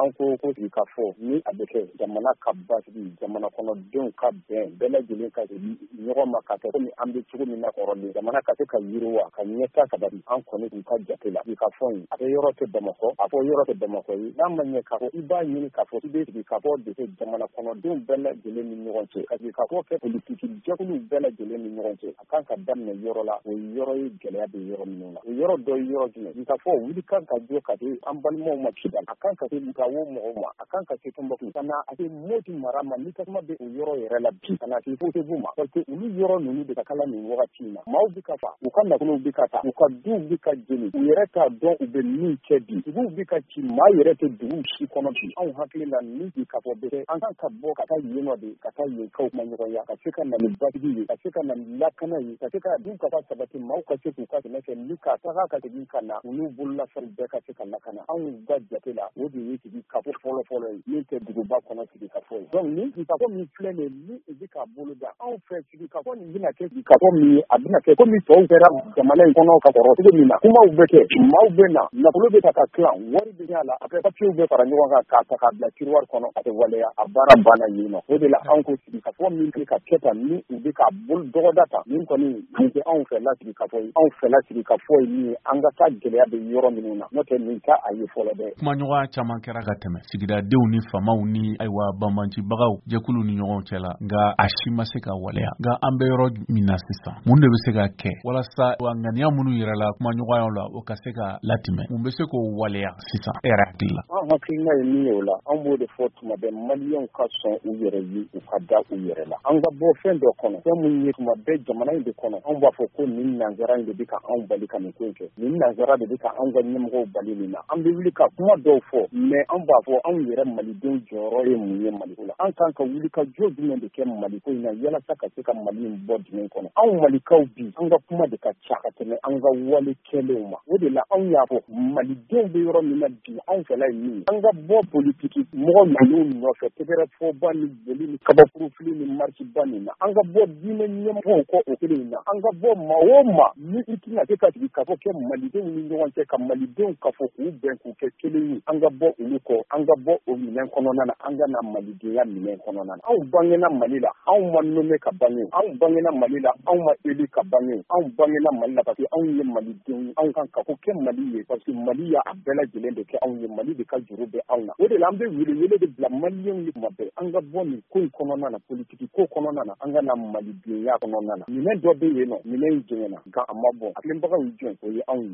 an ko sigi ka fɔ ni a bɛ kɛ jamana ka basigi jamana kɔnɔdenw ka bɛn bɛɛ lajɛlen ka ɲɔgɔn ma ka kɛ komi an bɛ cogo min na kɔrɔlen jamana ka se ka yiriwa ka ɲɛta sabati an kɔni k'u ka jate la i ka fɔ in a bɛ yɔrɔ tɛ Bamakɔ a fɔ yɔrɔ tɛ Bamakɔ ye n'a ma ɲɛ k'a fɔ i b'a ɲini k'a fɔ i bɛ sigi ka fɔ de jamana kɔnɔdenw bɛɛ lajɛlen ni ɲɔgɔn cɛ ka sigi ka fɔ kɛ politiki jɛkuluw bɛɛ lajɛlen ni ɲɔgɔn cɛ a kan ka daminɛ yɔrɔ la o yɔrɔ ye gɛlɛya bɛ yɔrɔ minnu na o yɔrɔ dɔ ye yɔrɔ jumɛn i ka fɔ wuli kan ka jɔ ka se an balimaw ma Kidali a kan ka se Gawo mɔgɔw ma a kan ka se Tɔnbukutu ka na a se Moti mara ma ni tasuma bɛ o yɔrɔ yɛrɛ la bi ka na se Kotebu ma parce que olu yɔrɔ ninnu de ka kala nin wagati in na maaw bɛ ka fa u ka nafolow bɛ ka ta u ka duw bɛ ka jeni u yɛrɛ t'a dɔn u bɛ min kɛ bi duguw bɛ ka ci maa yɛrɛ tɛ duguw si kɔnɔ bi anw hakili la ni bi ka fɔ bɛɛ an kan ka bɔ ka taa yen nɔ de ka taa yen kaw ma ɲɔgɔnya ka se ka na ni basigi ye ka se ka na ni lakana ye ka se ka du ka sabati maaw ka se k'u ka dɛmɛ kɛ ni ka taga ka segin ka na olu bololafɛn bɛɛ ka se ka lakana anw ka jate la o de ye sigi ka fɔ fɔlɔ ye min tɛ duguba kɔnɔ sigi ka fɔ ye donc ni sigi ka fɔ min filɛ nin ye ni u bɛ ka bolo da anw fɛ sigi ka fɔ nin bɛna kɛ sigi ka fɔ min ye a bɛna kɛ komi tɔw kɛra jamana in kɔnɔ ka kɔrɔ cogo min na kumaw bɛ kɛ maaw bɛ na nafolo bɛ ta ka tilan wari bɛ kɛ a la après papiers bɛ fara ɲɔgɔn kan k'a ta k'a bila tiroir kɔnɔ a tɛ waleya a baara banna yen nɔ o de la anw ko sigi ka fɔ min bɛ ka kɛ tan ni u bɛ ka bolo dɔgɔda ta nin kɔni nin tɛ anw fɛ lasigi ka fɔ ye anw fɛ lasigi ka fɔ ye min ye an ka taa gɛlɛya bɛ yɔrɔ minnu na n'o tɛ nin ta a ye fɔlɔ dɛ kumaɲɔgɔnya caman kɛra ka tɛmɛ sigidadenw ni famaw ni ayiwa banbancibagaw jɛkulu ni ɲɔgɔn cɛ la nka a si ma se ka waleya nka an bɛ yɔrɔ min na sisan mun de bɛ se ka kɛ walasa ŋaniya minnu yɛrɛ la kumaɲɔgɔnyaw la o ka se ka latimɛ mun bɛ se k'o waleya sisan e yɛrɛ hakili la an hakilina ye min ye o la an b'o de fɔ tuma bɛɛ maliyɛnw ka sɔn u yɛrɛ ye u ka da u yɛrɛ la an ka bɔ fɛn dɔ kɔnɔ fɛn min ye tuma bɛɛ jamana in de kɔnɔ anw b'a fɔ ko nin nanzara in de bɛ ka anw bali ka nin ko in kɛ nin nanzara de bɛ ka anw ka ɲɛmɔgɔw bali nin na an bɛ wuli ka kuma dɔw fɔ mais an b'a fɔ anw yɛrɛ malidenw jɔyɔrɔ ye mun ye Maliko la an kan ka wuli ka jɔ jumɛn de kɛ Maliko in na yalasa ka se ka Mali in bɔ dingɛ kɔnɔ anw Malikaw bi an ka kuma de ka ca ka tɛmɛ an ka wale kɛlenw ma o de la anw y'a fɔ malidenw bɛ yɔrɔ min na bi anw fɛla ye min ye an ka bɔ politiki mɔgɔ ninnu nɔfɛ tɛgɛrɛ fɔba ni boli ni kabakurufili ni marisiba nin na an ka bɔ diinɛ ɲɛmɔgɔw kɔ o kelen in na an ka bɔ maa o maa ni i tɛna se ka sigi ka fɔ kɛ malidenw ni ɲɔgɔn cɛ ka malidenw ka fɔ k'u bɛn k'u kɛ kelen ye an ka bɔ olu kɔ an ka bɔ o minɛn kɔnɔna na an ka na malidenya minɛn kɔnɔna na anw bangena Mali la anw ma nommé ka bange anw bangena Mali la anw ma élu ka bange anw bangena Mali la parce que anw ye malidenw ye anw kan ka ko kɛ Mali ye parce que Mali y'a bɛɛ lajɛlen de kɛ anw ye Mali de ka juru bɛ anw na o de la an bɛ wele de bila maliyɛnw ye tuma bɛɛ an ka bɔ nin ko in kɔnɔna na politiki ko kɔnɔna na an ka na malidenya kɔnɔna na minɛn dɔ bɛ yen nɔ minɛn in jɛngɛna nka a ma bɔ a tilenbagaw ye jɔn o ye anw ye